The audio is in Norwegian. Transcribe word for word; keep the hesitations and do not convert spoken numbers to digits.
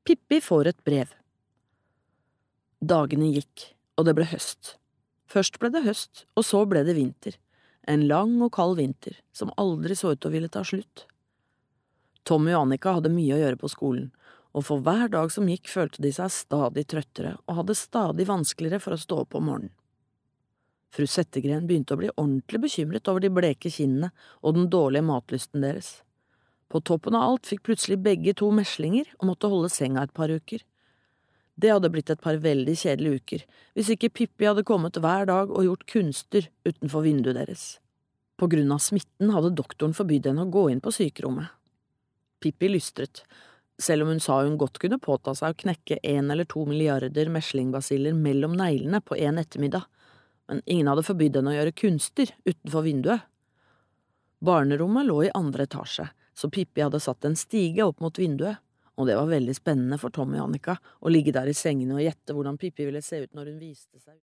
Pippi får et brev. Dagene gikk, og det ble høst. Først ble det høst, og så ble det vinter. En lang og kald vinter, som aldri så ut til å ville ta slutt. Tommy og Annika hadde mye å gjøre på skolen, og for hver dag som gikk følte de seg stadig trøttere og hadde stadig vanskeligere for å stå opp om morgenen. Fru Settegren begynte å bli ordentlig bekymret over de bleke kinnene og den dårlige matlysten deres. På toppen av alt fikk plutselig begge to meslinger og måtte holde senga et par uker. Det hadde blitt et par veldig kjedelige uker, hvis ikke Pippi hadde kommet hver dag og gjort kunster utenfor vinduet deres. På grunn av smitten hadde doktoren forbydd henne å gå inn på sykerommet. Pippi lystret, selv om hun sa hun godt kunne påta seg å knekke en eller to milliarder meslingbasiller mellom neglene på en ettermiddag, men ingen hadde forbydd henne å gjøre kunster utenfor vinduet. Barnerommet lå i andre etasje, så Pippi hadde satt en stige opp mot vinduet, og det var veldig spennende for Tommy og Annika å ligge der i sengene og gjette hvordan Pippi ville se ut når hun viste seg.